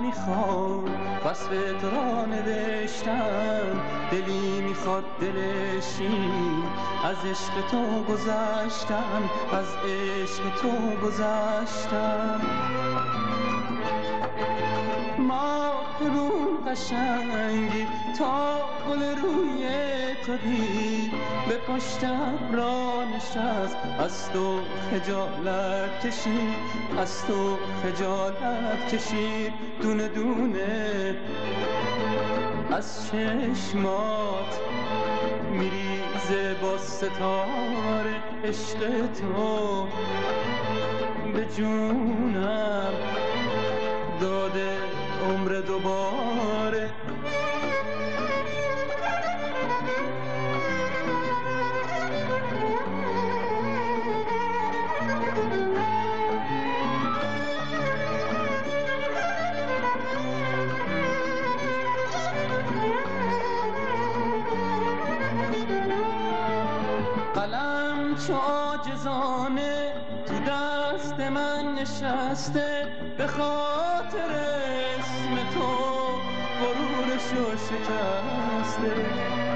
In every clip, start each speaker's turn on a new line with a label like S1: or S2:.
S1: میخواد وصف تو را نوشتم، دلی میخواد دلشین از عشق تو گذشتم، از عشق تو گذشتم. ماه رو قشنگی تا گل روی تو دید، به پشتم را نشست از تو خجالت کشید، از تو خجالت کشید. دونه دونه از چشمات میریزه با ستاره عشق تو، به جونم داده عمر دوباره. قلم چو عاجزانه تو دست من نشسته، به خاطر اسم تو غرورشو شکسته.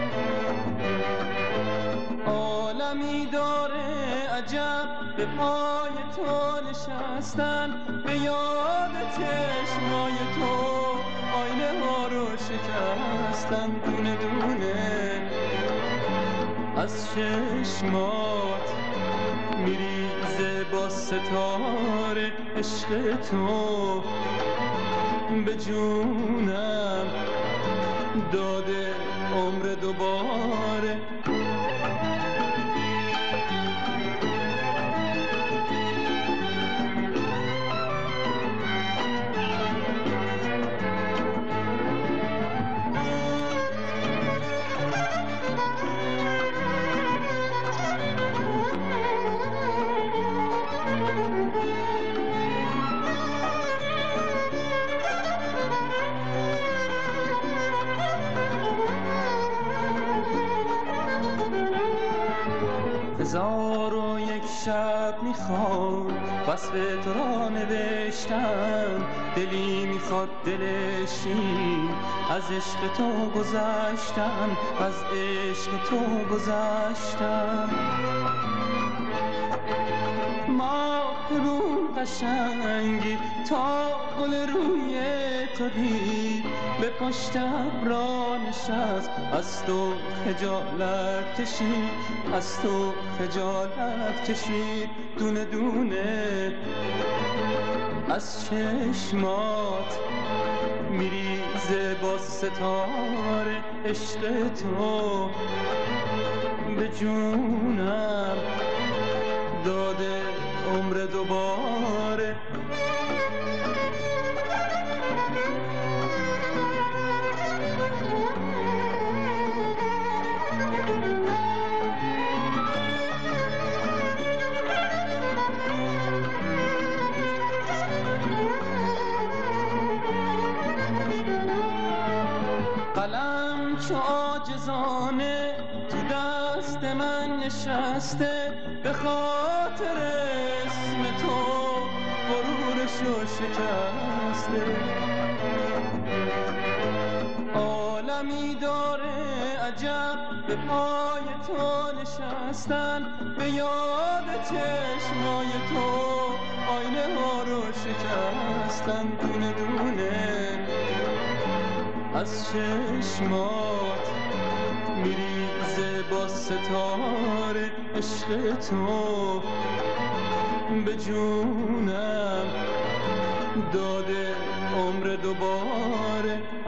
S1: عالمی داره عجب به پای تو نشستن، به یاد چشمای تو آینه ها رو شکستن. دونه دونه از چشمات میریزه با ستاره عشق تو، به جونم داده عمر دوباره. هزار و یک شب میخواد وصف تو را نوشتم، دلی میخواد دلشین از عشق تو گذشتم، از عشق تو گذشتم. ماه رو قشنگی تا گل روی تو دید، به پشتم را نشست از تو خجالت کشید، از تو خجالت کشید. دونه دونه از چشمات میریزه با ستاره عشق تو، به جونم داده عمر دوباره. قلم چو عاجزانه تو دست من نشسته، به خاطر اسم تو غرورشو شکسته. عالمی داره عجب به پای تو نشستن، به یاد چشمای تو آینه ها رو شکستن. دونه دونه از چشمات میریزه با ستاره عشق تو، به جونم داده عمر دوباره.